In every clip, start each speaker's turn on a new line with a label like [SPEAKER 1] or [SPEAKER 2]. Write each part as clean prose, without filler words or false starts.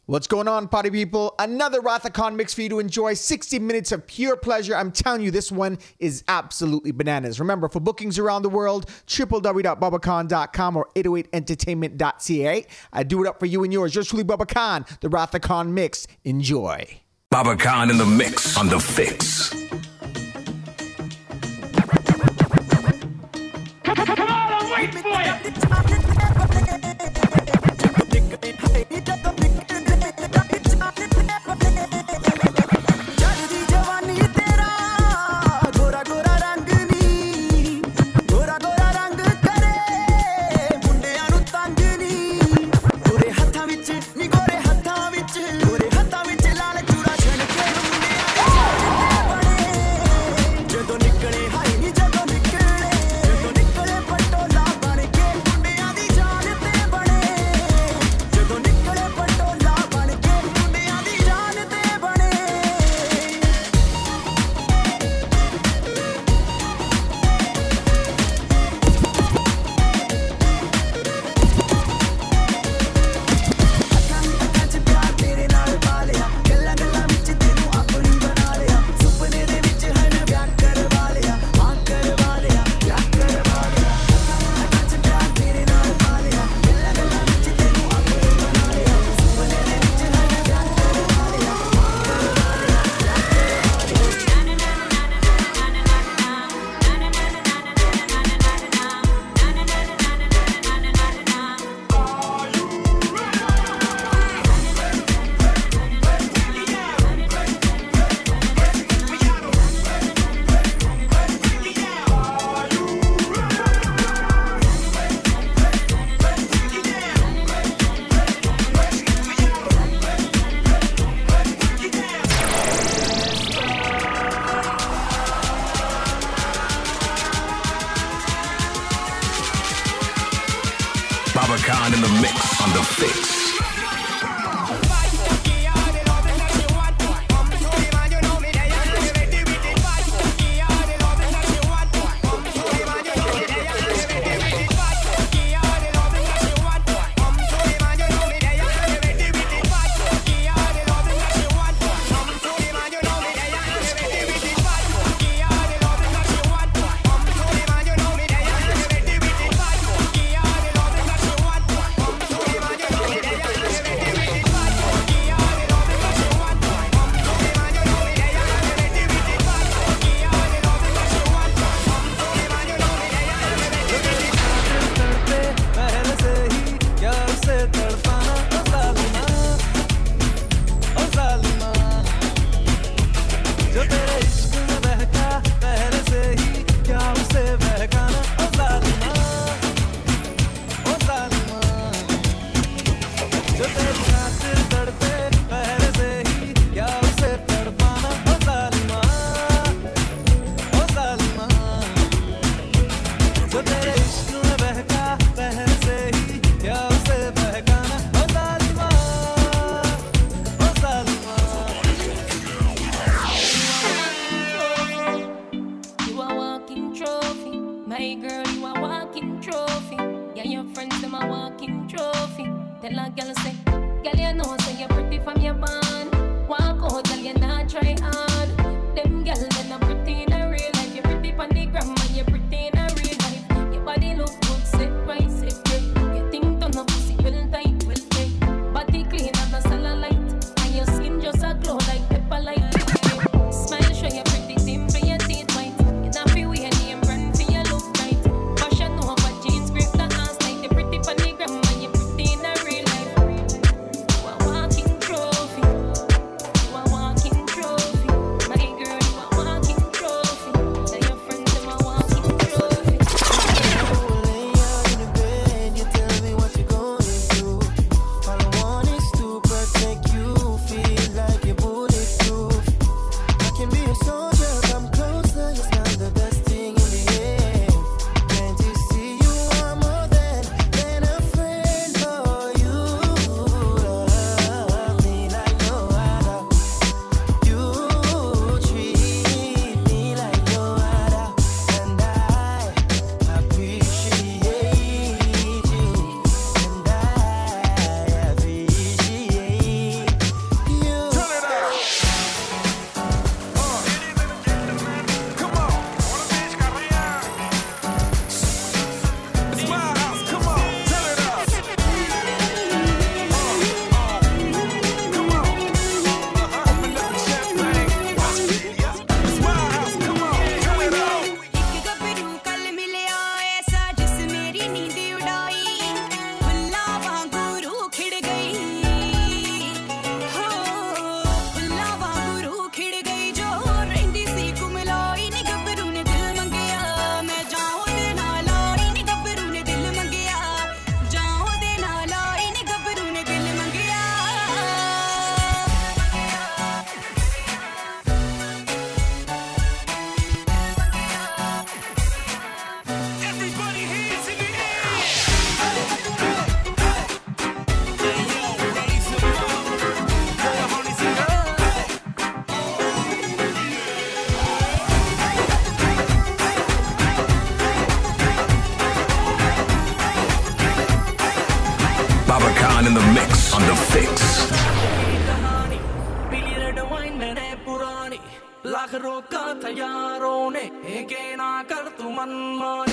[SPEAKER 1] What's going on, party people? Another Rathacon mix for you to enjoy. 60 minutes of pure pleasure. I'm telling you, this one is absolutely bananas. Remember, for bookings around the world, www.bubacon.com or 808entertainment.ca. I do it up for you and yours. Yours truly, Bubba Khan, the Rathacon mix. Enjoy.
[SPEAKER 2] Bubba Khan in the mix on The Fix.
[SPEAKER 3] Come on, I'm waiting for you.
[SPEAKER 2] Bubba Khan in the mix on The Fix.
[SPEAKER 4] Trophy.
[SPEAKER 2] on the fix.
[SPEAKER 4] Lakh रोका था यारों ने एक ना कर तू मनमानी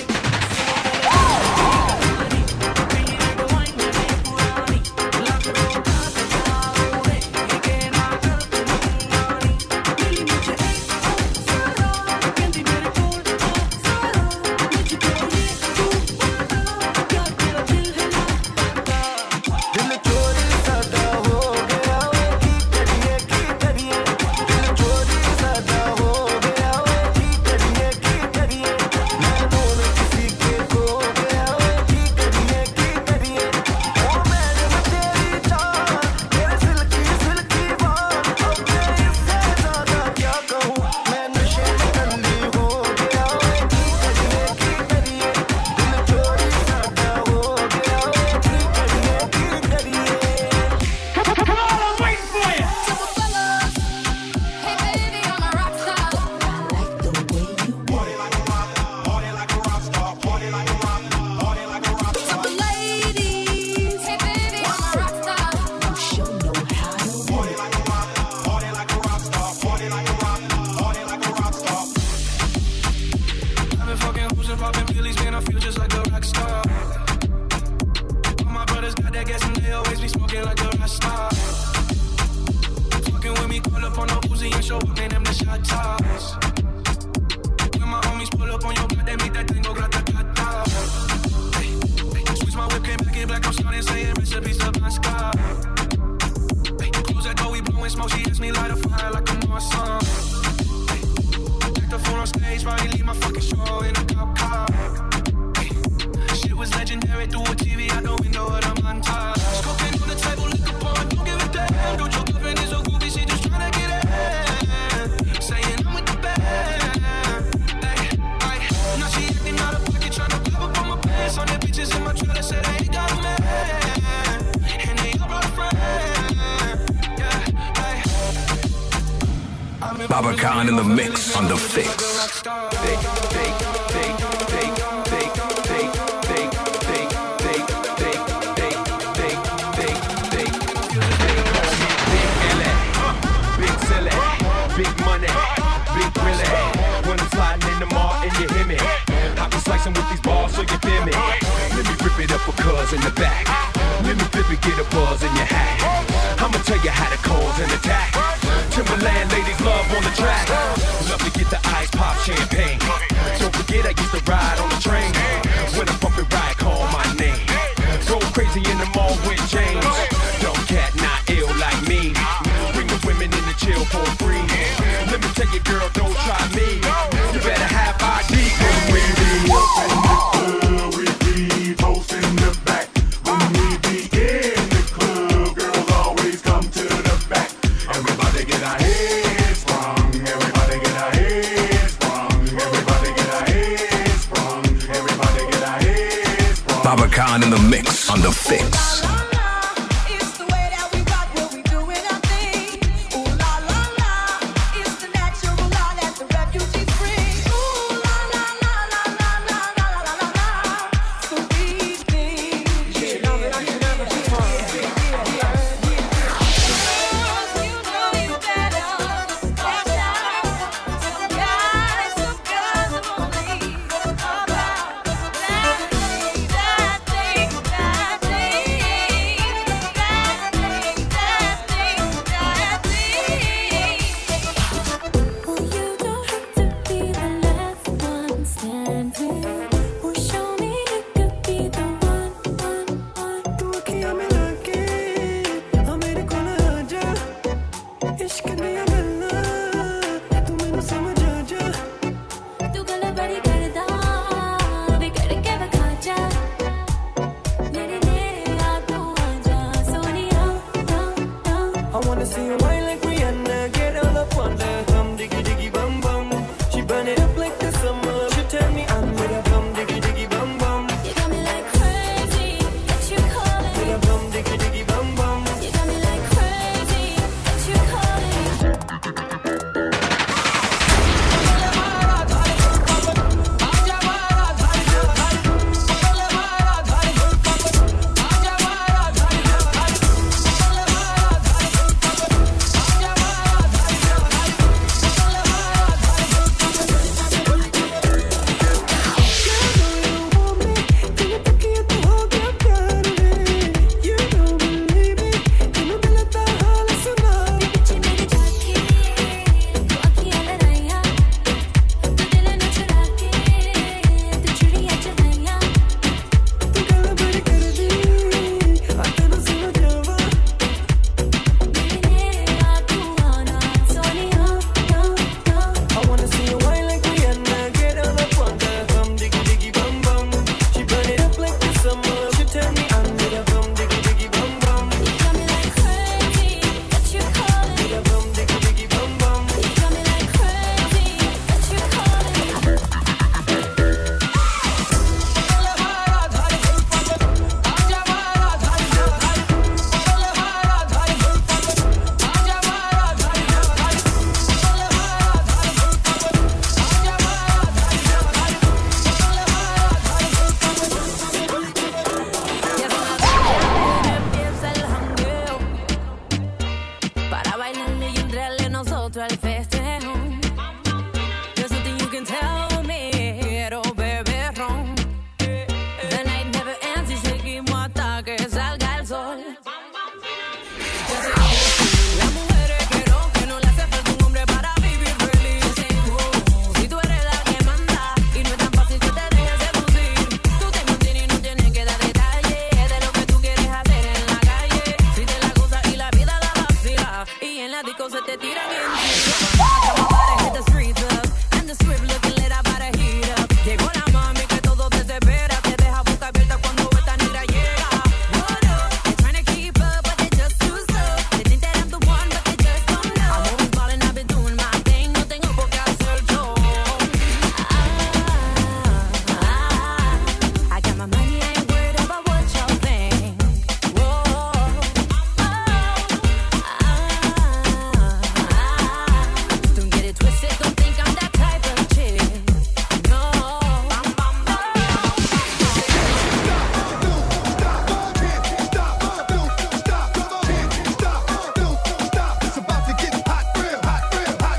[SPEAKER 2] Baba Khan in the mix on the fix.
[SPEAKER 5] Big money, big Willie. When I'm sliding in the mall and you hear me, I be slicing with these balls so you feel me. Let me rip it up for cuz in the back. Let me flip it, get a buzz in your hat. I'ma tell you how to cause an attack. Timberland ladies love on the track. Love to get the ice pop champagne. Don't forget I used to ride on the train. When I bump it right, call my name. Go crazy in the mall with James. Dumb cat, not ill like me. Bring the women in the chill for free. Let me tell you, girl, don't try me. You better have ID.
[SPEAKER 6] When we be up in the club, we be posting the back. When we be in the club, girls always come to the back. Everybody get our heads sprung. Everybody get our heads sprung. Everybody get our heads sprung. Everybody get our heads sprung.
[SPEAKER 2] Baba Khan in the mix on the fix.
[SPEAKER 7] That thing invito al festejo. There's something you can tell me, oh baby, wrong. The night never ends y seguimos hasta que salga el sol. Las mujeres que no le hace falta un hombre para vivir feliz. Si tú eres la que manda y no es tan fácil que te dejes seducir, tú te mantienes y no tienes que dar detalles de lo que tú quieres hacer en la calle. Si te la gozas y la vida la vacila y en la disco se te tiran encima. Hit the streets up and the swift looking let our body heat up. Llegó la mami que todo desespera, te deja boca abierta cuando esta negra llega. What up? They're trying to keep up, but they just too slow. They think that I'm the one, but they just don't know. I'm always ballin', I've been doing my thing, no tengo por qué hacer yo. I got my money, I ain't worried about what y'all think. Don't get it twisted, don't think I'm that type of chick. No.
[SPEAKER 6] It's about to get hot, real hot, real hot.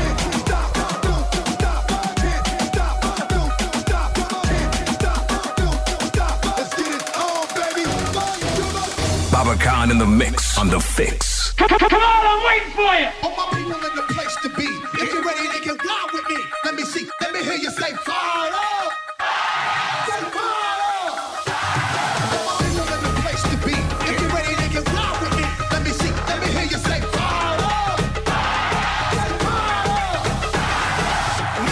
[SPEAKER 6] Let's get it on, baby.
[SPEAKER 2] Baba Khan in the mix on the fix.
[SPEAKER 3] Come on, I'm waiting for you.
[SPEAKER 6] All my people in the place to be. If you're ready, they can fly with me. Let me see, let me hear you say fire up. Say fire up. All my people in the place to be. If you're ready, they can fly with me. Let me see, let me hear you say fire up. Say fire up.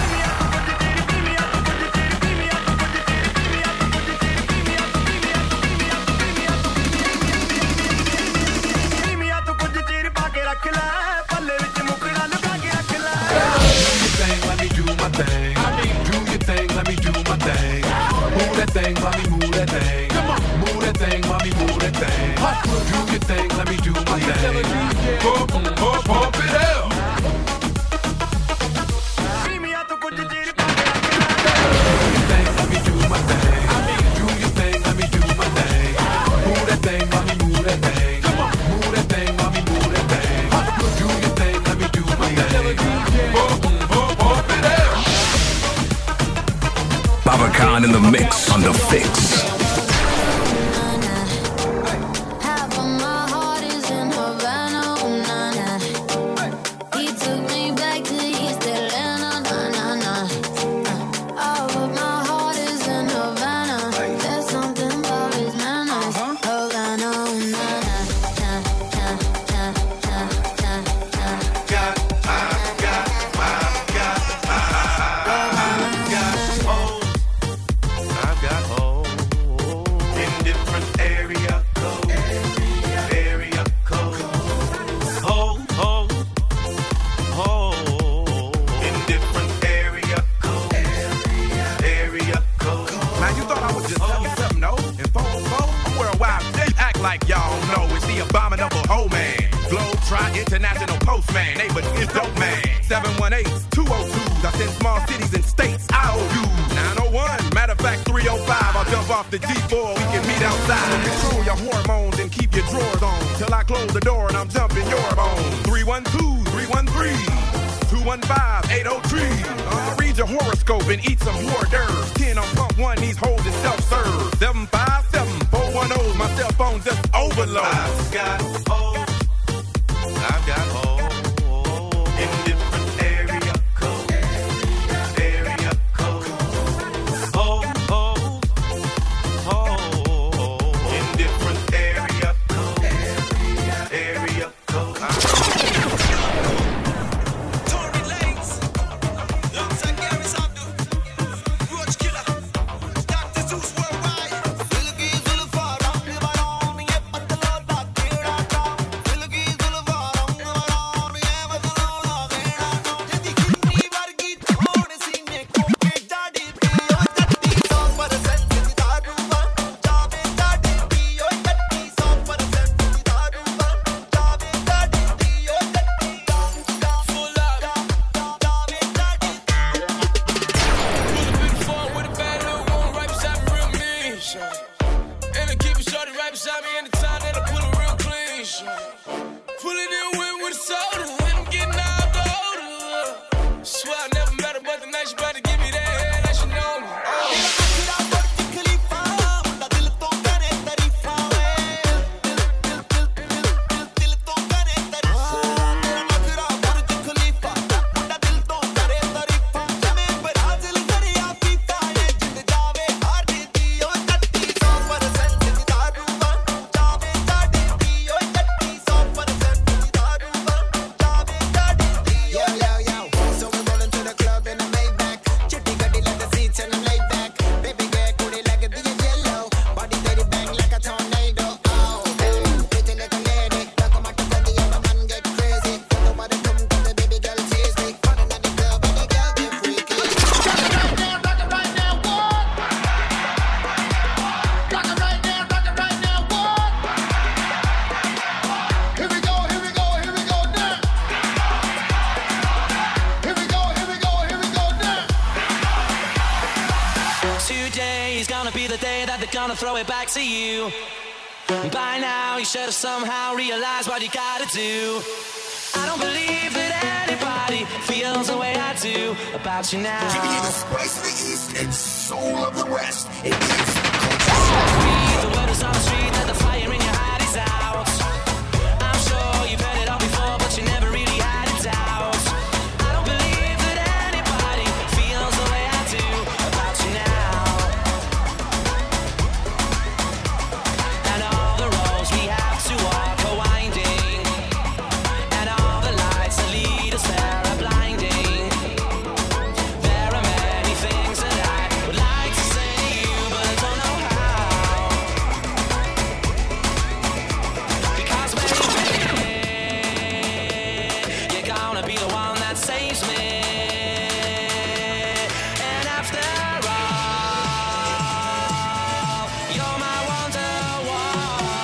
[SPEAKER 5] Let me do my thing. Do your thing, let me do my thing. Move that thing, mommy, move that thing. Move that thing, mommy, move that thing. Do your thing, let me do my thing. Pump it up. Do your thing, let me do my thing. Do your thing, let me do my thing. Move that thing, mommy, move that thing. Move that thing, mommy, move that thing. Do your thing, let me do my thing. Pump it up.
[SPEAKER 2] Baba Khan in the mix on the fix.
[SPEAKER 7] Half of my heart is in Havana, oh na na. He took me back to East Atlanta, na na na. Oh, but my heart is in Havana. There's something about his manners. Havana, oh na na.
[SPEAKER 5] I've got hope in different area code. Area code. Hope in different area code. Area code.
[SPEAKER 8] Now you thought I would just tell you something, no? And 404, I'm worldwide. They act like y'all know it's the abominable hoe man. Globe Try International Postman. Neighbor is dope man. 718-202s. I send small cities and states. I owe you 901. Matter of fact, 305. I'll jump off the D4. We can meet outside. Control your hormones and keep your drawers on. Till I close the door and I'm jumping your bones. 312-313-215-803. Read your horoscope and eat some hors d'oeuvres. 10 on pump 1, these hoes is self-serve. 757-410, my cell phone just overload.
[SPEAKER 5] I've got hope. I've got hope in different area code. Area code. Hope in different area code. Area code.
[SPEAKER 9] Tory Lanez, Young Zagaris Abdul, Roach Killer, Dr. Zeus Worldwide.
[SPEAKER 10] Pulling in with soda, and I'm getting out though.
[SPEAKER 4] gonna throw it back to you. By now, you should have somehow realized what you gotta do. I don't believe that anybody feels the way I do about you now.
[SPEAKER 6] Give me the spice of the East and soul of the West. It is
[SPEAKER 4] The word is on the street that the fire in your heart is out. I'm sure you've heard it all before, but you never really had a doubt. I don't believe that anybody feels the way I do about you now. And all the roads we have to walk are winding, and all the lights that lead us there are blinding. There are many things that I would like to say to you, but I don't know how. Because baby, you're gonna be the one that saves me. And after all, you're my wonderwall.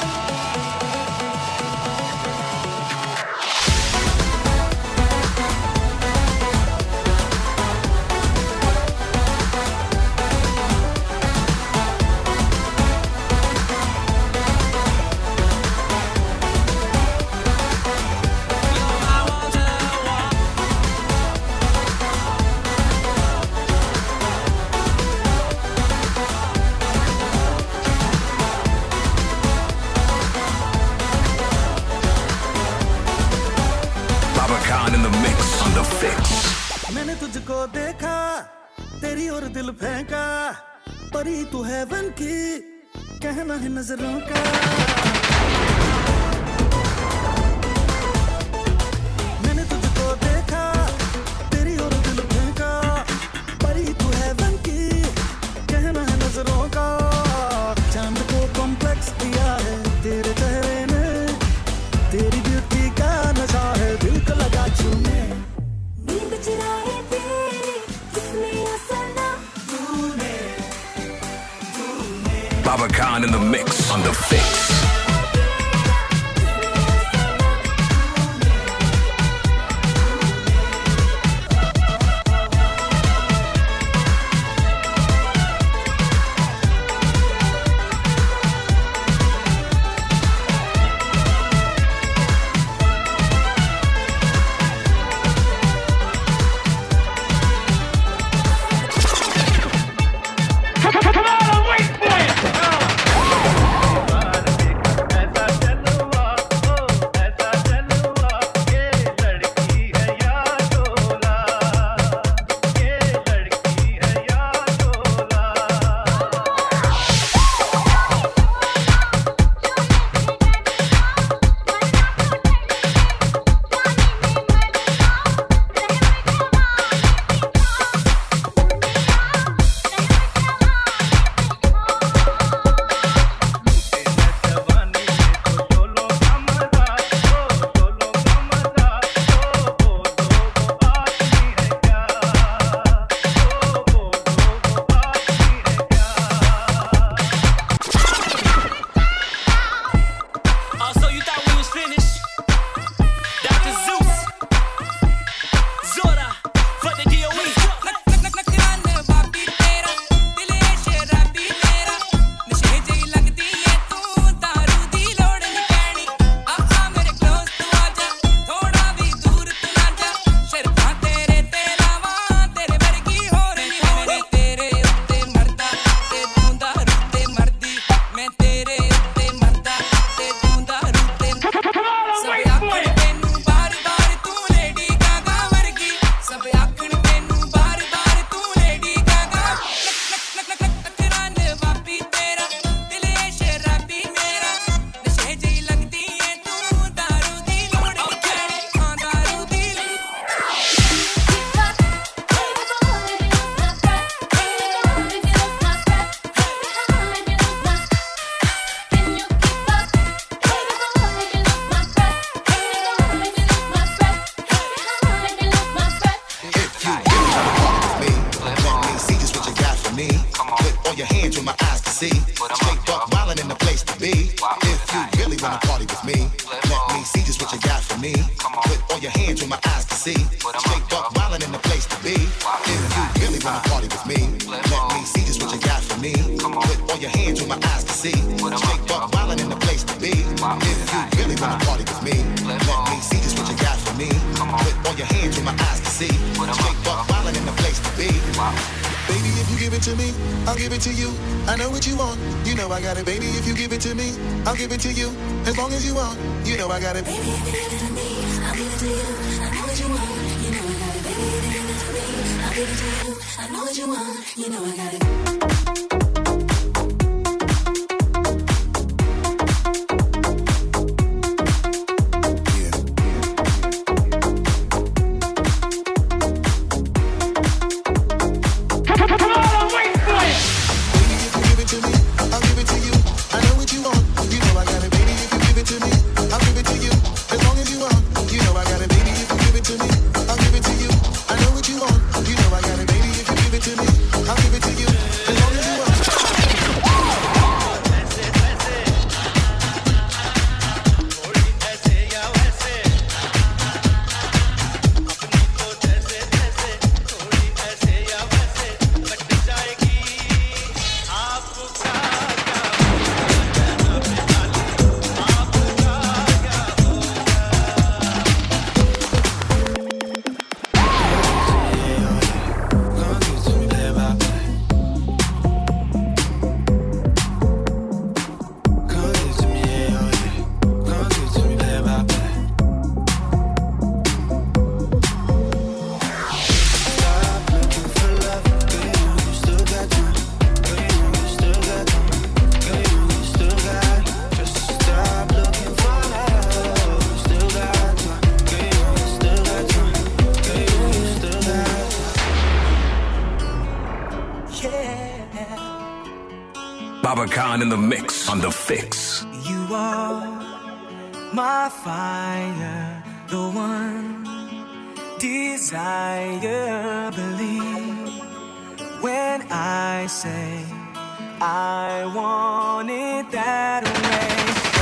[SPEAKER 4] You're my wonderwall.
[SPEAKER 2] Baba Khan in the mix on the fix.
[SPEAKER 10] मैंने तुझको देखा, तेरी ओर दिल फेंका, परी तू haven की, कहना है नजरों का. मैंने तुझको देखा, तेरी ओर दिल फेंका, परी तू हेवन की, कहना है नजरों का. चांद को कॉम्प्लेक्स दिया है तेरे चेहरे ने, तेरी ब्यूटी का नशा है दिल को लगा छूने.
[SPEAKER 7] नींद चुराए तेरी किसने असला
[SPEAKER 2] Baba Khan in the mix on the fix.
[SPEAKER 3] Come on, I'm waiting for you.
[SPEAKER 11] your hands with my eyes to see. Straight buck wildin' in the place to be. If you really wanna party with me, let me see just what you got for me. Put all your hands with my eyes to see. Straight buck wildin' in the place to be. Baby, if you give it to me, I'll give it to you. I know what you want, you know I got it. Baby, if you give it to me, I'll give it to you. As long as you want, you know I got it. Baby, if you give it to me, I'll give it to you. I know what you want, you know I got it. Baby, if you give it to me, I'll give it to you. I know what you want, you know I got it.
[SPEAKER 2] Baba Khan in the mix on The Fix.
[SPEAKER 12] You are my fire, the one desire. Believe when I say I want it that way.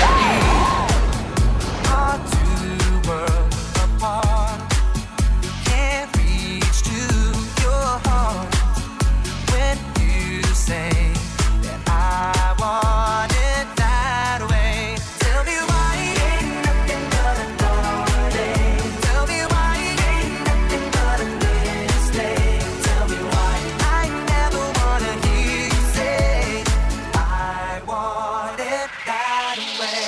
[SPEAKER 12] We are two worlds apart. Can't reach to your heart when you say I want it that way. Tell me why ain't nothing but a heartache. Tell me why ain't nothing but a mistake. Tell me why I never wanna hear you say I want it that way.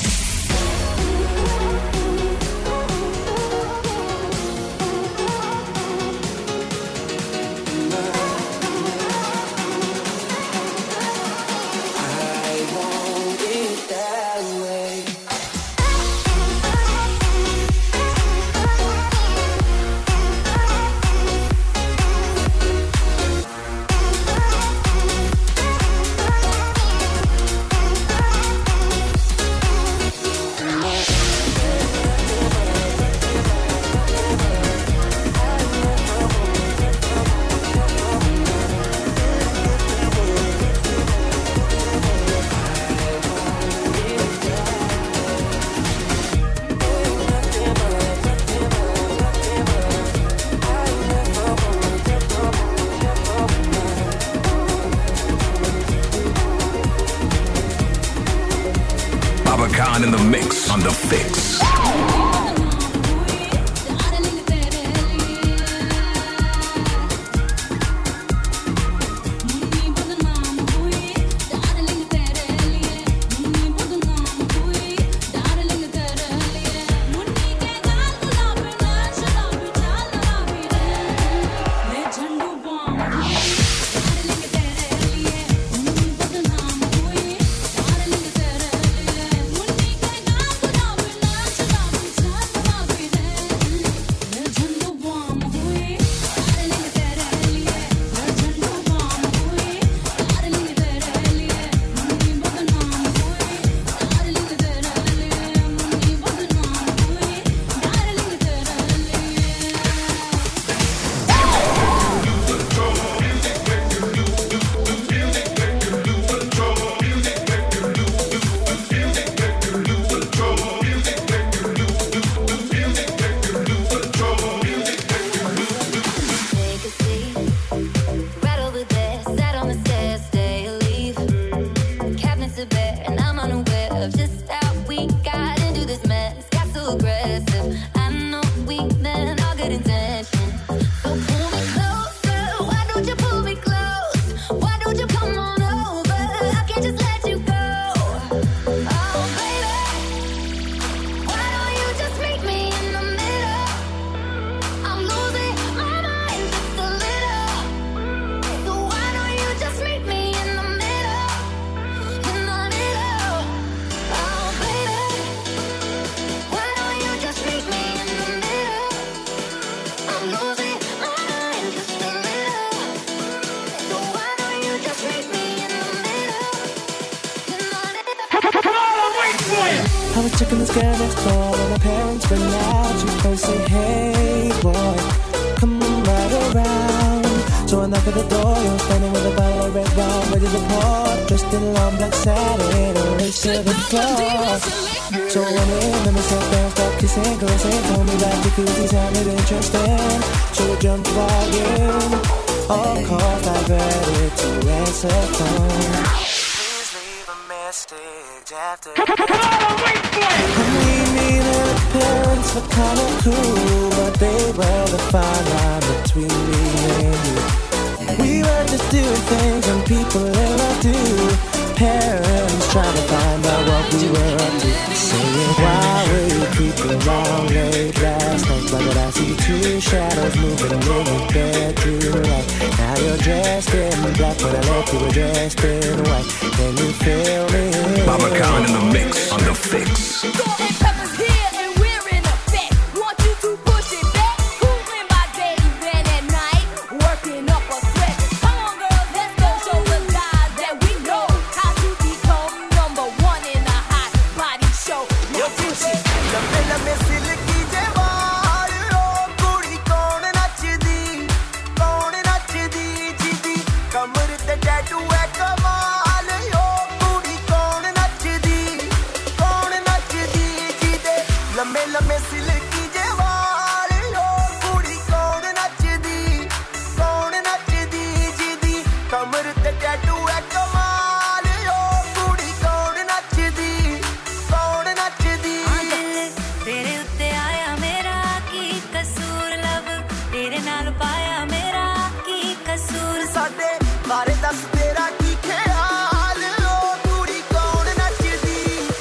[SPEAKER 2] Baba Khan in the mix on The Fix.
[SPEAKER 7] Darling, aggressive. I know we meant all good intentions. So pull me closer. Why don't you pull me close? Why don't you come on over? I can't just let you go. Oh, baby. Why don't you just meet me in the middle? I'm losing my mind just a little. So why don't you just meet me in the middle? In the middle. Oh, baby. Why don't you just meet me in the middle? I'm losing my mind just a little. So why don't you just meet me in the middle? In the middle.
[SPEAKER 3] Come on, I'm waiting for you.
[SPEAKER 10] I was checking this girl next door when my parents went out. She first say, hey boy, come on right around. So I knock at the door, you're standing with a bottle of red wine ready to pour. Dressed in long black satin, and race to the floor. So I went in and we sat down, started kissing, caressing. Told me that jacuzzi sounded interesting. So we jumped right in. Of course I ready to answer phone. Please leave a message after. I mean, their appearance looked kinda cool, but they were the fine line between me and you. We were just doing things and people ever do. Parents trying to find out what we were up to. Saying, why were you creeping around late last night? Why did I see two shadows moving in your bed tonight? Now you're dressed in black, but I left you were dressed in white. Can you feel me?
[SPEAKER 2] Baba Khan in the mix on the fix.
[SPEAKER 7] Salt and pepper's here and we're in effect. Want you to push it back. Cooling by day, then at night, working up a sweat. Come on, girls, let's go show the guys that we know how to become number one in a hot body show. Now push it.
[SPEAKER 10] लम्बे लम्बे silkie जेवार ओ कुड़ी कौन नचदी जीदी कमर ते tattoo है कमाल ओ कुड़ी कौन नचदी जीदे लम्बे लम्बे सिल्की जेवार ओ कुड़ी कौन नचदी जीदी कमर ते टैटू है कमाल ओ कुड़ी कौन नचदी
[SPEAKER 7] तेरे उत्ते आया मेरा की कसूर लव तेरे नाल पाया मेरा की कसूर
[SPEAKER 10] साडे बारे दस तेरा की ख्याल ओ कुड़ी कौन नचदी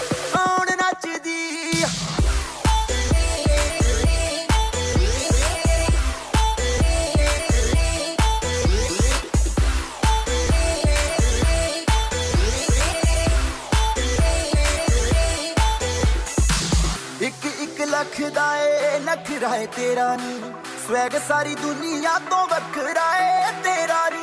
[SPEAKER 10] एक लख दा ए नखरा है तेरा नी स्वैग सारी दुनिया तो वखरा है तेरा नी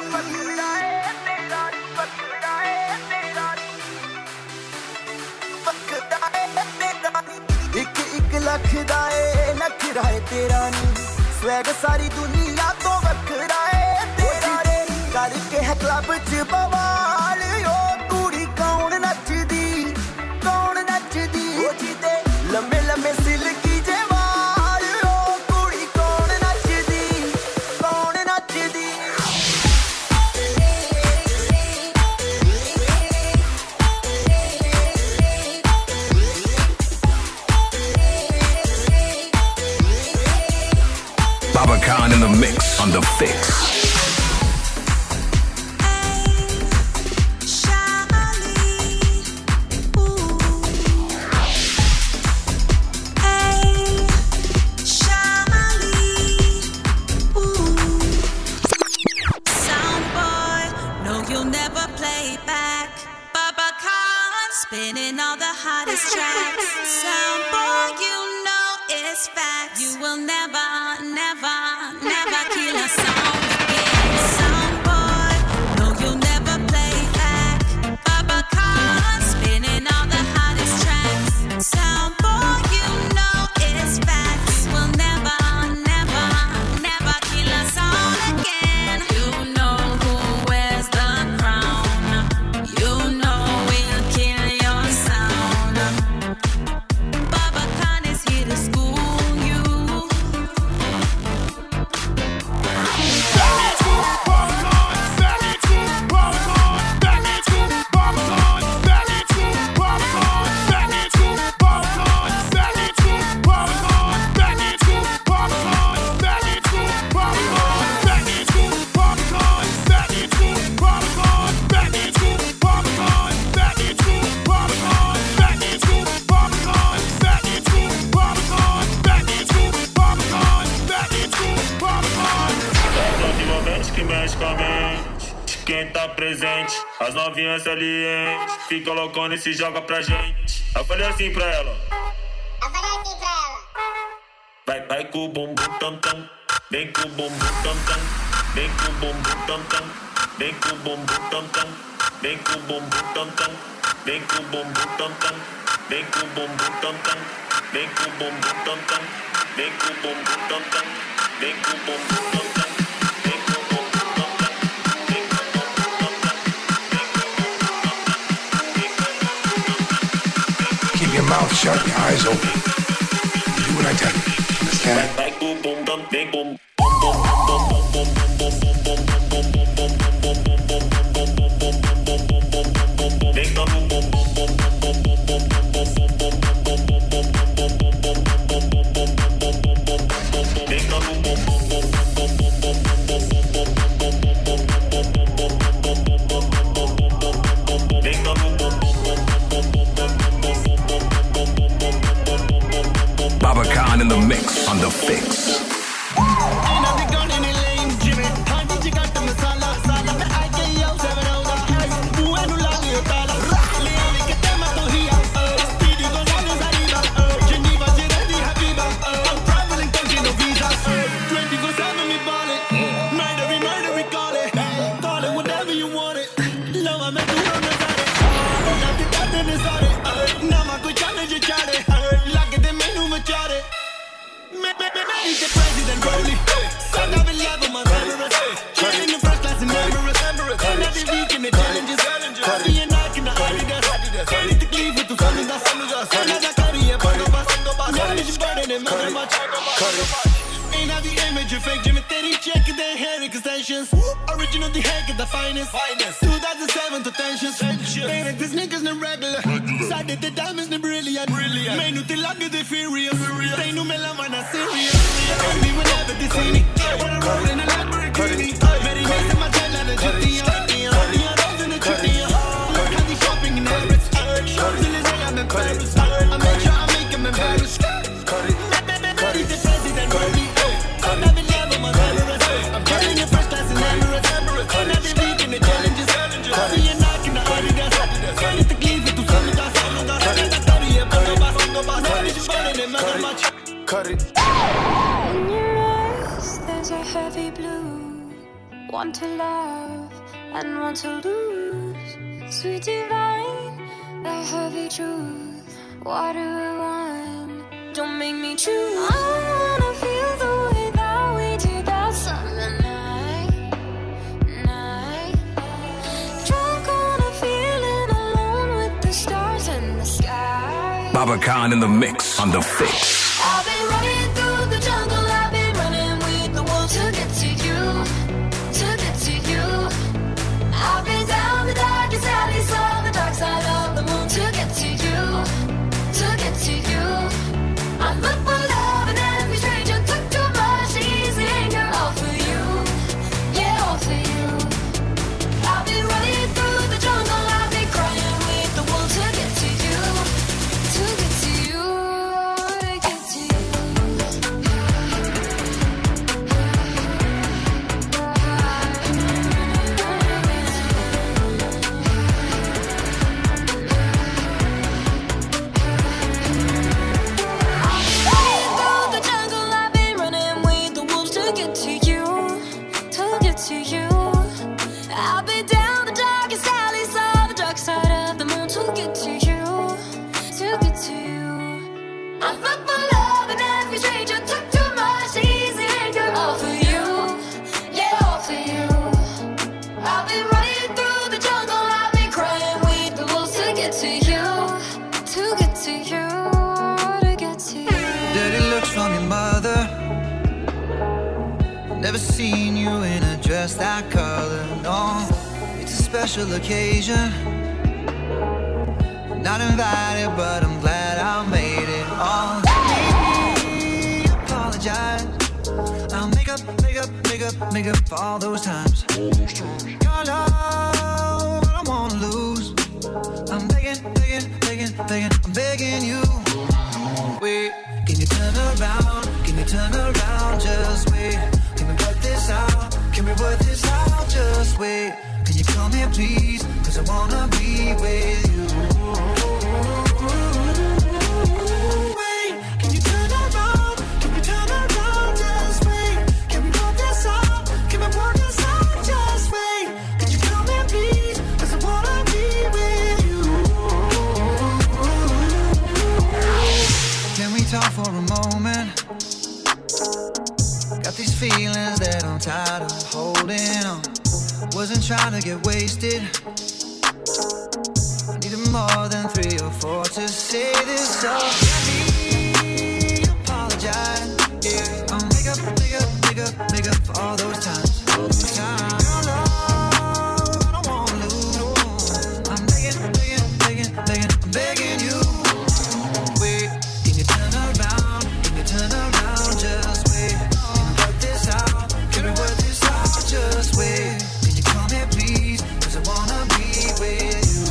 [SPEAKER 10] एक लख दा ए नखरा है तेरा नी स्वैग सारी दुनिया तो वखरा है तेरा नी करके है क्लब च बवाल ओ कुड़ी कौन नचदी ओ जीते लम्बे लम्बे सिल्की जेवार ओ कुड़ी कौन नचदी
[SPEAKER 2] Baba Khan in the mix on the fix.
[SPEAKER 7] Spinning all the hottest tracks. Sound boy, you know it's facts. You will never, never, never kill a song again. Sound boy, no, you'll never play back. Baba Khan, spinning all the hottest tracks. Sound boy, you know it's facts. You will never, never, never kill a song again. You know who wears the crown. You know we'll kill your sound. Baba Khan is here to school you.
[SPEAKER 13] quem tá presente. As novinhas salientes, fica loucona e se joga pra gente. Eu falei assim pra ela. Vai com o bumbum tam tam, vem com o bumbum tam tam, vem com o bumbum tam tam, vem com o bumbum tam tam, vem com o bumbum tam tam, vem com o bumbum tam tam, vem com o bumbum tam tam, vem com o bumbum tam tam, vem com o bumbum tam tam, vem com o bumbum tam tam.
[SPEAKER 2] Keep your mouth shut, your eyes open. You do what I tell you. Understand?
[SPEAKER 14] Baba Khan in the mix on the fix.
[SPEAKER 10] Original the heck of the finest 2007 to tensions. Baby, this niggas not regular. Side the diamonds not brilliant. Man, you think like the furious. They know me la man serious. Baby, whenever they see me, when I roll in a Lamborghini, very nice in my tail and a jetty. In the jetty. Candy shopping in Emirates. Champs-Élysées, I'm in Paris. I make sure I make them embarrassed. Cut it. The president ready. I'm having love on my Everest. I'm getting in first class in Emirates. And every week in the challenges. See you knocking the Adidas. Can't the keys with two songs.
[SPEAKER 12] Cut it.
[SPEAKER 7] In your eyes, there's a heavy blue. One to love and one to lose. Sweet divine, the heavy truth. Water and wine, don't make me choose. I wanna feel the way that we did that summer night. Drunk on a feeling, alone with the stars in the sky.
[SPEAKER 14] Baba Khan in the mix on the fix.
[SPEAKER 7] I've been running through the jungle, I've been running with the wolves to get to you, to get to you. I've been down the darkest alleys on the dark side of the moon to get to you, to get to you. I look for love and every stranger took too much easy anger, all for you, yeah, all for you. I've been running through the jungle, I've been crying with the wolves to get to you, to get to you.
[SPEAKER 12] Never seen you in a dress that color, no. It's a special occasion. Not invited, but I'm glad I made it. Oh, maybe apologize. I'll make up for all those times. Your love, I don't wanna lose. I'm begging, I'm begging you. Wait, can you turn around? Can you turn just wait? Can we work this out? Can we work this out? Just wait. Can you wasn't trying to get wasted. I needed more than 3 or 4 to say this. So let me apologize. Yeah, I'll make up for all those times. Your love, I don't wanna lose. I'm begging you. Wait, can you turn around? Just wait. Can we work this out? Just wait. Can you come here, please? 'Cause I wanna be with you.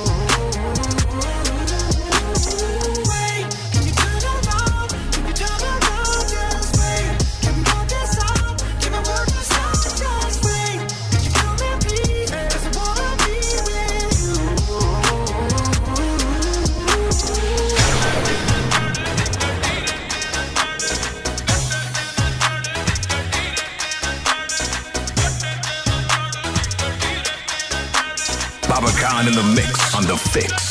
[SPEAKER 12] Wait, can you turn around? Just wait. Can we work this out? Just wait. Can you come here, please? 'Cause I wanna be with you.
[SPEAKER 14] Baba Khan in the mix on the fix.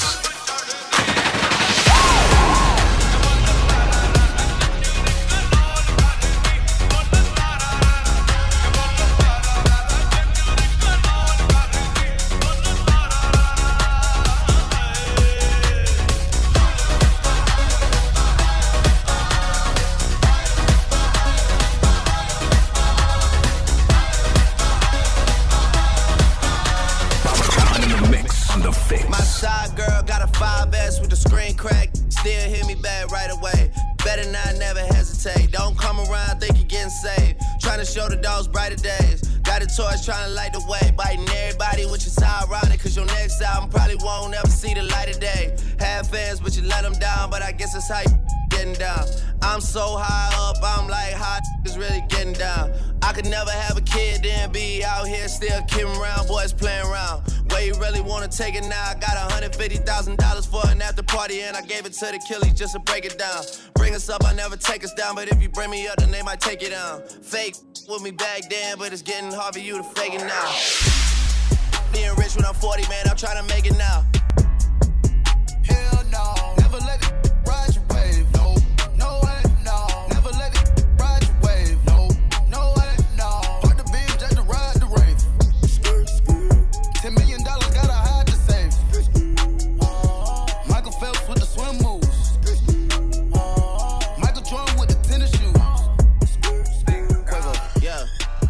[SPEAKER 15] My side girl got a 5S with the screen crack. Still hit me back right away. Better not never hesitate. Don't come around think you're getting saved. Trying to show the dogs brighter days. Got a torch trying to light the way. Biting everybody, which is ironic. Cause your next album probably won't ever see the light of day. Have fans, but you let them down. But I guess that's how you getting down. I'm so high up, I'm like, how is really getting down? I could never have a kid, then be out here still kidding around, boys playing around. Where you really wanna take it now? I got $150,000 for an after party, and I gave it to the killies just to break it down. Bring us up, I never take us down, but if you bring me up, then they might take it down. Fake with me back then, but it's getting hard for you to fake it now. Being rich when I'm 40, man, I'm trying to make it now.
[SPEAKER 16] Hell no, never let it ride your wave. No, no way, no. Never let it ride your wave. No, no way, no. Put the beam just to ride the rave. $10 million gotta hide the safe. Michael Phelps with the swim moves. Michael Jordan with the tennis shoes.
[SPEAKER 15] Quiver, yeah.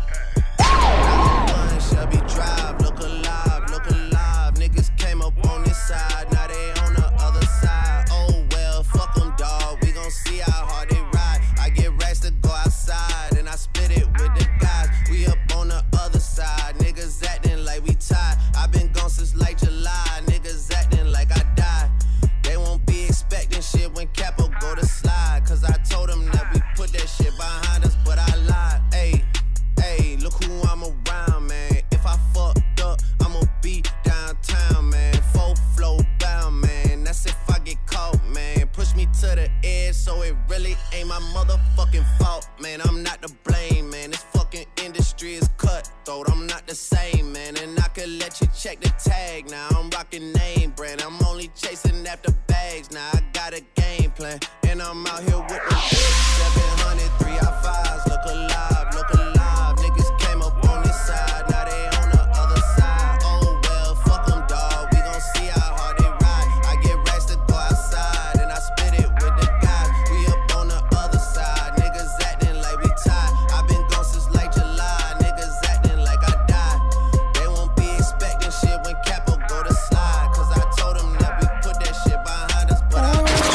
[SPEAKER 15] Shelby Drive, look alive. Niggas came up on this side, now they on the other side. Oh well, fuck them, dawg. We gon' see how hard they ride. I get racks to go outside, and I split it with the guys. We up on the other side, niggas acting like we tied. I been gone since like July, niggas acting like I died. They won't be expecting shit when Capo go to slide. Cause I told them that we put that shit behind us, but I lied. Hey, look who I'm around, man. If I fucked up, I'ma be downtown, man. Full flow bound, man. That's if I get caught, man. Push me to the edge, so it really ain't my motherfucking fault, man. I'm not to blame, man. This fucking industry is cutthroat. I'm not the same, man. And I could let you check the tag now. I'm rocking name brand. I'm only chasing after bags now. I got a game plan, and I'm out here with the 700 3i5s. Look alive. Niggas came up on this side, now they on the other side. Oh well, fuck them, dawg. We gon' see how hard they ride. I get racks to go outside, and I spit it with the guys. We up on the other side, niggas acting like we tied. I been gone since like July, niggas acting like I died. They won't be expecting shit when Capo go to slide. Cause I told them that we put that shit behind us, but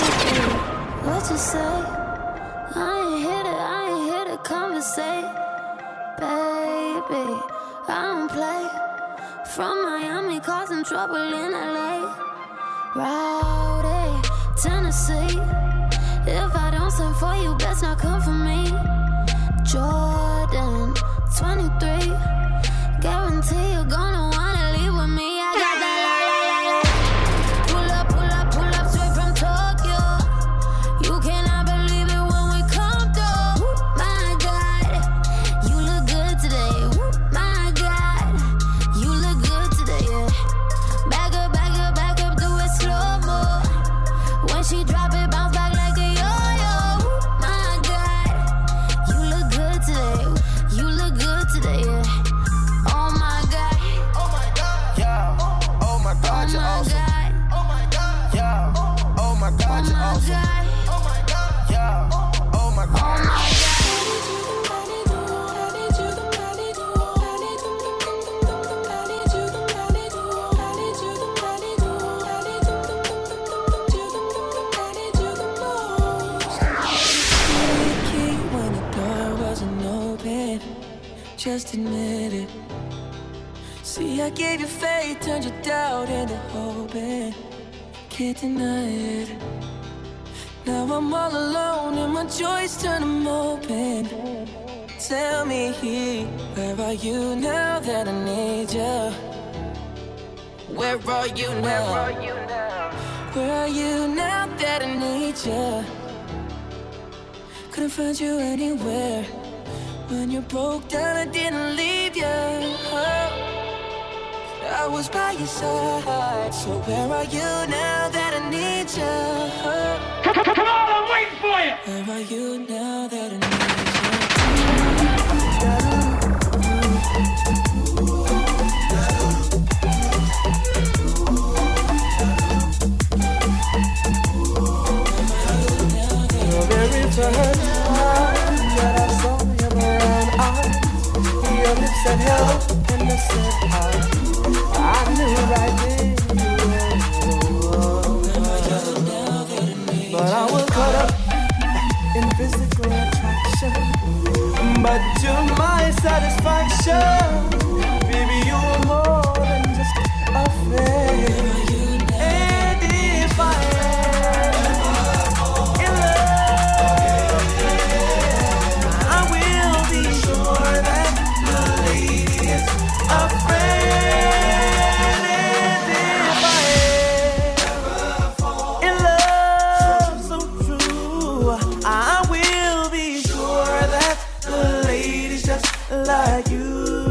[SPEAKER 7] What you say? I ain't here to conversate. Baby, I don't play. From Miami, causing trouble in LA. Rowdy, Tennessee. If I don't send for you, best not come for me. Jordan, 23. Guarantee you're gonna wanna leave with me. I got that pull up straight from Tokyo. You cannot believe it when we come through. My God, you look good today. My God, you look good today. Yeah. Back up, do it slow mo. When she drop it, bounce back like a yo-yo. My God, just admit it. See, I gave you faith, turned your doubt into hope, and can't deny it. Now I'm all alone and my joys turn them open. Tell me, where are you now that I need you? Where are you now? Where are you now that I need you? Couldn't find you anywhere. When you broke down, I didn't leave you. I was by your side. So where are you now that I need you?
[SPEAKER 3] Come on, I'm waiting for you.
[SPEAKER 7] Where are you now that I need you?
[SPEAKER 10] The very first time that I saw your brown eyes, your lips said hello and I said hi. I knew right then you were. But I was caught up in physical attraction. But to my satisfaction, baby, you were more than just a friend. And if I like you.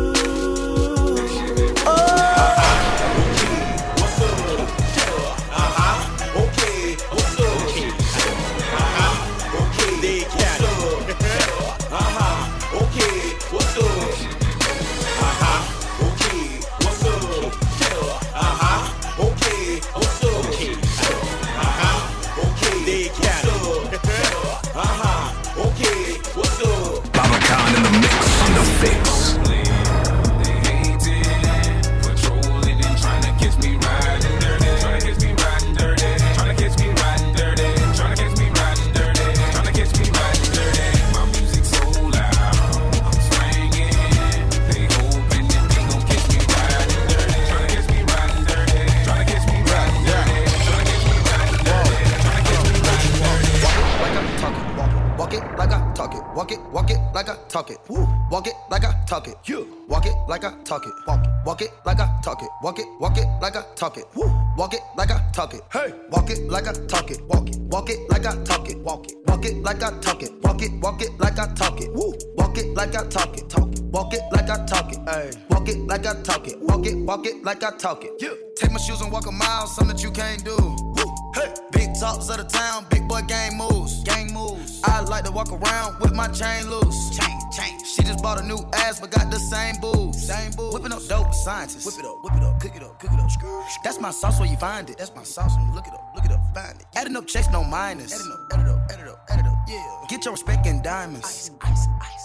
[SPEAKER 11] Talk it. Woo. Walk it like I talk it. You walk it like I talk it. Walk it like I talk it. Walk it like I talk it. Woo. Walk it like I talk it. Hey, walk it like I talk it. Walk it like I talk it. Walk it like I talk it. Walk it like I talk it. Woo. Walk it like I talk it. Walk it like I talk it. Hey, walk it like I talk it. Walk it like I talk it. You take my shoes and walk a mile, something that you can't do. Woo. Hey, big talks of the town, big boy gang moves. I like to walk around with my chain loose. Chain. She just bought a new ass, but got the same boobs. Whipping up dope scientists. Whip it up, cook it up. That's my sauce where you find it. That's my sauce when you look it up, find it. Adding up checks, no minus. Add it up, yeah. Get your respect in diamonds. Ice.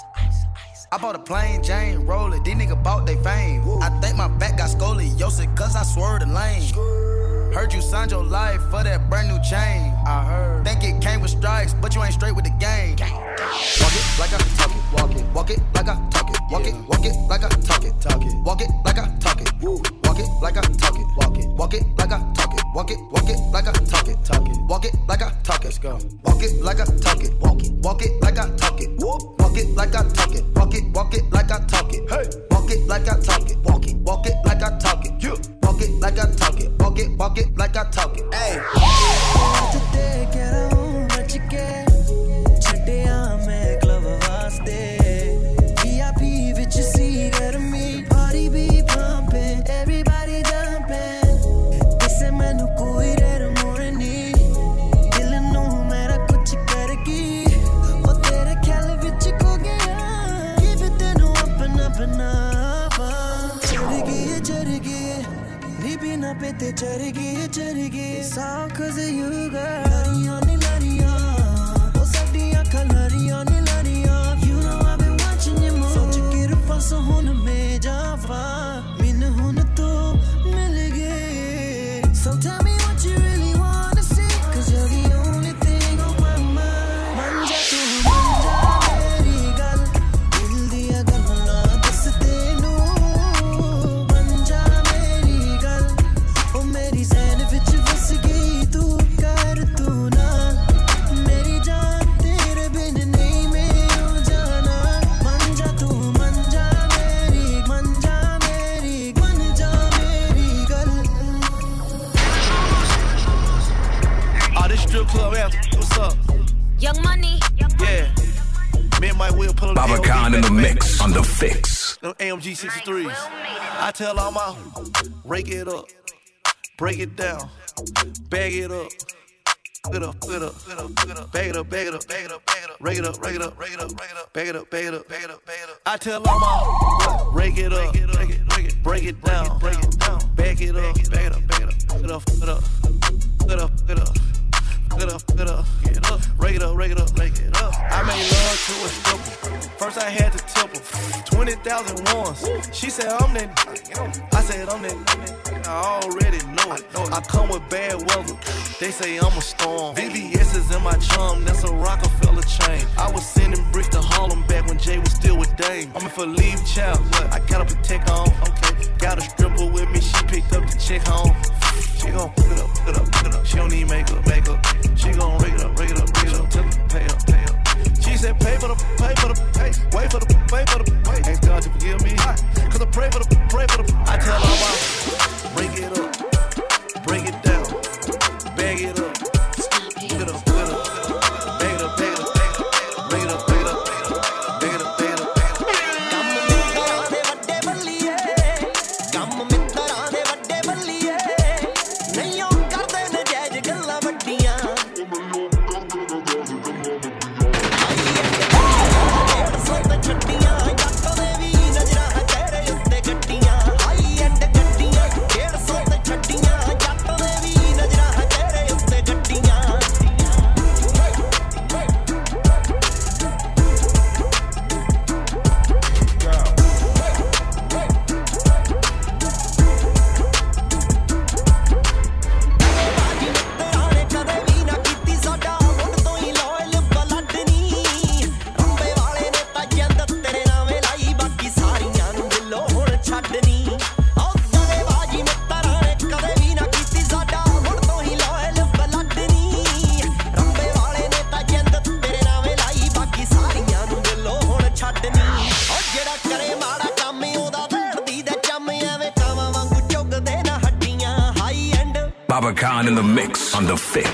[SPEAKER 11] I bought a plain Jane roller, these niggas bought they fame. Woo. I think my back got scoliosis, cause I swerved the lane. Heard you signed your life for that brand new chain. I heard. Think it came with strikes, but you ain't straight with the game. Walk it like I talk it. Walk it like I talk it. Walk it like I talk it. Walk it like I talk it. Walk it like I talk it. Walk it like I talk it. Walk it like I talk it. Walk it like I talk it. Let's go. Walk it like I talk it. Walk it like I talk it. Walk it like I talk it. Walk it like I talk it. Hey. Walk it like I talk it. Walk it like I talk it. You. Walk it like I talk it. Walk it like I talk it. Hey.
[SPEAKER 10] Today get on what you get. Today I'm a club vaste. VIP with you see get me. Party be pumping, everybody dumping. Isse menu koi rer morni. Dil nu mera kuch kargi. O tere khayal vich ko gaya. Give it tenu apna. Chargi. Ribina pete chargi. It's all cause of you, girl. Lariya. Oh, sadiya ka lariya. You know I've been watching you move. Soch ke rupaso hun mein jafa. Min hun to mil gaye. So tell me what you really wanna see. Cause you're the only thing on my mind. Manja meri gal. Dil diya gal na das
[SPEAKER 14] Baba Khan in the mix on the fix.
[SPEAKER 17] Them AMG 63s. I tell all my rake it up, break it down, bag it up. Bag it up, bag it up, bag it up, bag it up, bag it up, rake it up, rake it up, rake it up, bag it up, bag it up, bag it up, bag it up. I tell all my rake it up, break it down, bag it up, bag it up, bag it up, bag it up, get up, get up, get up, get up. Get up, get up, get up, rake it up, rake it up, rake it up. I made love to a stripper. First I had to tip her 20,000 once. She said I'm that. I said I'm that. I already know it. I come with bad weather. They say I'm a storm. VVS is in my chum. That's a Rockefeller chain. I was sending bricks to Harlem back when Jay was still with Dame. I'm in for leave child. I gotta protect on. Okay, got a stripper with me. She picked up the check home. She gon' pick it up, pick it up, pick it up. She don't need makeup, makeup. She gon' rake it up, rake it up, rake it up. Tell her, pay up, pay up. She said, pay for the, pay. Wait for the, pay for the, wait. Ask God to forgive me. Cause I pray for the, I tell her about break it up, break it down, bag it up, pick it up, bag it up, bag it up, bag it up, bag it up, bag it up, bag it up, bag it up.
[SPEAKER 14] Baba Khan in the mix on the fix.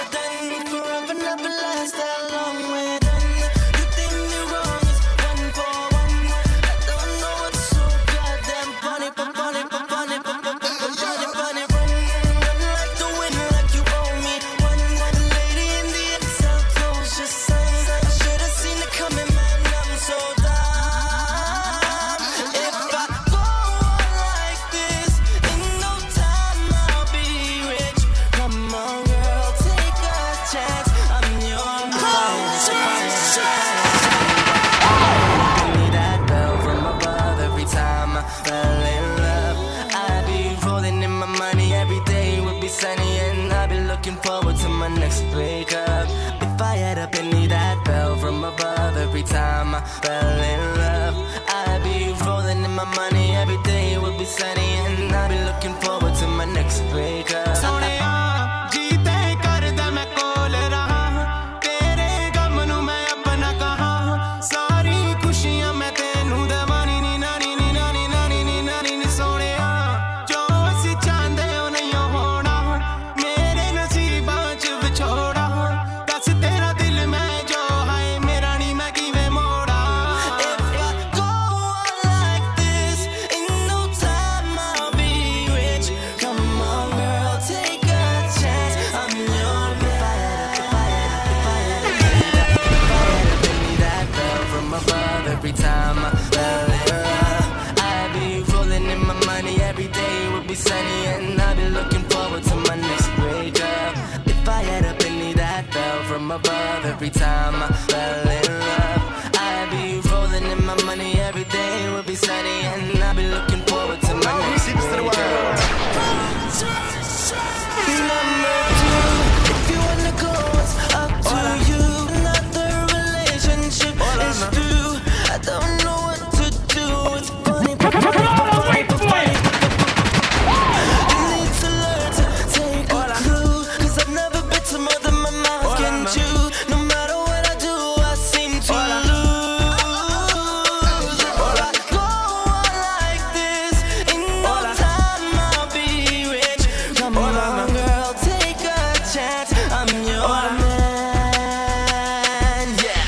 [SPEAKER 12] One for
[SPEAKER 4] sunny and I'll be looking forward to my next breakup. If I had a penny that fell from above every time I fell in love, I'd be rolling in my money every day. It would be sunny and I'll be looking forward to my next breakup. Every time I fell in love, I'd be rolling in my money every day. It would be sunny and I'd be looking forward to my next breakup. If I had a penny that fell from above every time I fell in love, I'd be rolling in my money every day. It would be sunny and I'd be looking forward to my next breakup. Number two, if you wanna go, it's up to you. Another relationship is through. I don't know what to do. It's funny, but you need to learn to take a clue. 'Cause I've never been to more than my mouth can chew. No matter what I do, I seem to lose. I go on like this. In no time I'll be rich. Come on, girl, take a chance. I'm your man. Yeah.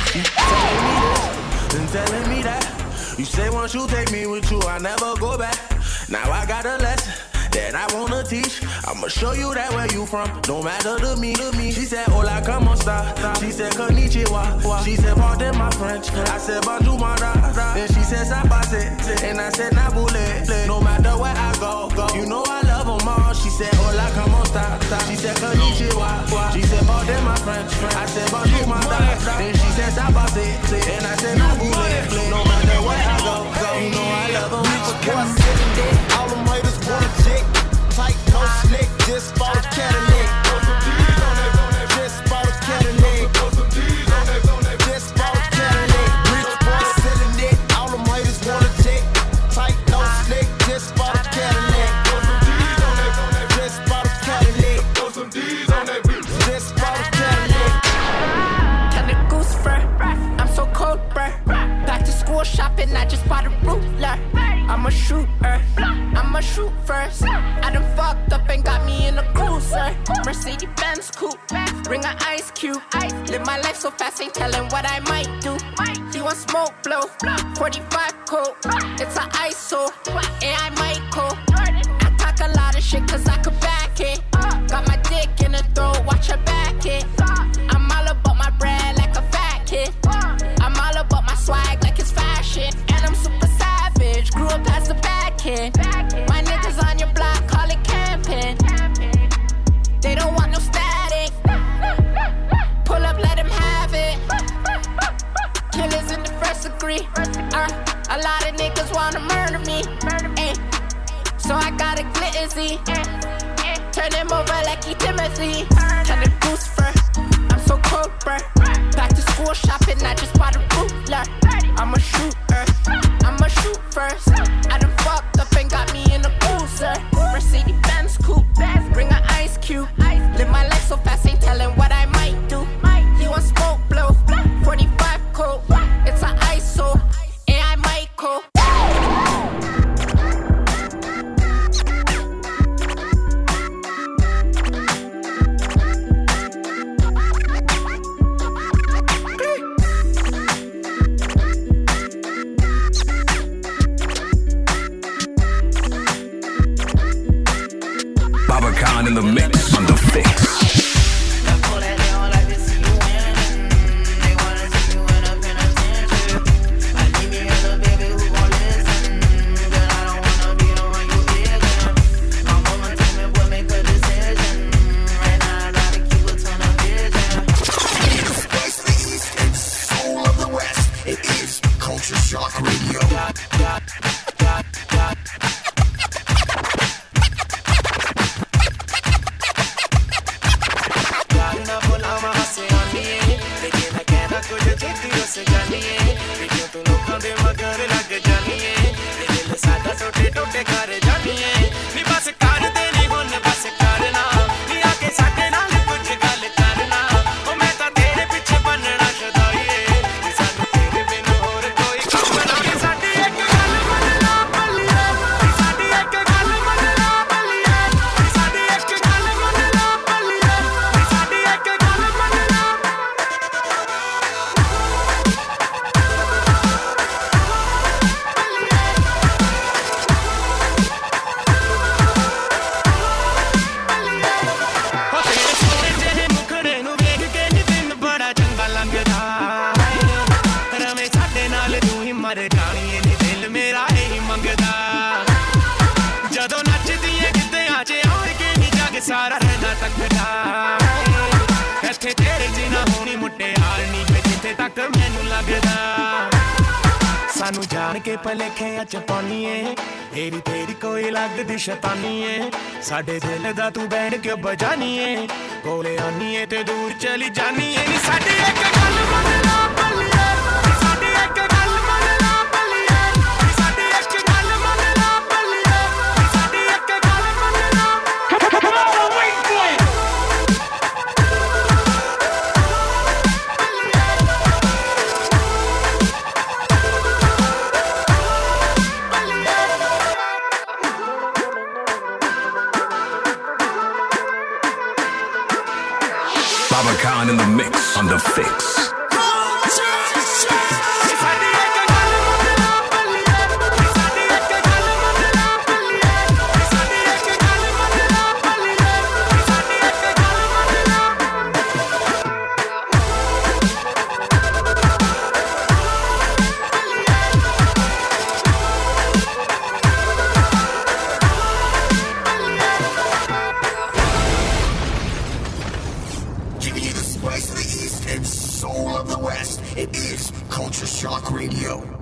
[SPEAKER 17] Telling me that you say once you take me with you, I never go back. Now I got a lesson that I wanna teach. I'ma show you that where you from, no matter to me. She said, hola, como esta? She said, konnichiwa. She said, pardon my French. I said, bonjour, mara. Then she said, sabase. And I said, nabule. No matter where I go, you know I love them all. She said, hola, como esta? She said, konnichiwa. She said, pardon my French. I said, bonjour, mara. Then she said, sabase. And I said, nabule. No matter where I go, you know I love them all.
[SPEAKER 18] All them haters wanna chick. Tight, no slick, just bought a Cadillac. Just bought a Cadillac. Just bought a Cadillac. Rich boy selling it. All them haters wanna chick. Tight, no slick, just bought a Cadillac. Just bought a Cadillac. Just bought a Cadillac.
[SPEAKER 19] Kinda goose fur. I'm so cold, bruh. Back to school shopping, I just bought a ruler. I'm a shooter, I'm a shoot first. I done fucked up and got me in a cruiser. Mercedes-Benz coupe, bring an ice cube. Live my life so fast, ain't telling what I might do. You want smoke blow, 45 coat. It's an ISO, and I might coat. I talk a lot of shit cause I could back it. Got my dick in the throat, watch her back it. I'm all about my bread like a fat kid. I'm all about my swag like it's fashion. And I'm super savage, grew up as a bad kid. My niggas on your block, call it camping. They don't want no static. Pull up, let them have it. Killers in the first degree. A lot of niggas wanna murder me. So I got a glitzy. Turn him over like he Timothy. Kinda goose fur. I'm so cold, bruh. Back to school shopping, I just bought a ruler. I'm a shooter, I'm a shoot first. I done fucked up and got me in a cruiser. Mercedes-Benz coupe, bring an ice cube. Live my life so fast, ain't telling what I might do. You want smoke blow, 45 coat. It's an ISO, and I might coat.
[SPEAKER 14] Babacan in the mix on the fix.
[SPEAKER 2] Culture Shock Radio.
[SPEAKER 5] ਤੱਕਦਾ ਇੱਥੇ ਤੇਰੇ ਜਿਨਾ ਹੋਣੀ ਮੁਟਿਆਰ ਨਹੀਂ ਵੇ ਜਿੱਥੇ ਤੱਕ ਮੈਨੂੰ ਲੱਗਦਾ ਸਾਨੂੰ ਜਾਣ ਕੇ ਭਲੇਖਿਆਂ ਚ ਪਾਉਣੀਏ ਏਰੀ ਤੇਰੀ ਕੋਈ ਲੱਗਦੀ ਸ਼ੈਤਾਨੀਏ ਸਾਡੇ ਦਿਲ ਦਾ ਤੂੰ ਬੈਠ ਕੇ ਬਜਾਨੀਏ ਕੋਲੇ ਆਨੀਏ ਤੇ ਦੂਰ ਚਲੀ ਜਾਨੀਏ ਨੀ ਸਾਡੀ ਇੱਕ ਗੱਲ ਮੰਨ ਲਾ ਬੱਲੀਏ ਨੀ ਸਾਡੀ ਇੱਕ ਗੱਲ ਮੰਨ ਲਾ ਬੱਲੀਏ ਨੀ ਸਾਡੀ ਇੱਕ ਗੱਲ ਮੰਨ ਲਾ ਬੱਲੀਏ ਨੀ ਸਾਡੀ ਇੱਕ ਗੱਲ ਮੰਨ ਲਾ Come on, I'm waiting for you.
[SPEAKER 14] Baba Khan in the mix on the fix.
[SPEAKER 2] Giving you the spice of the East and soul of the West. It is Culture Shock Radio.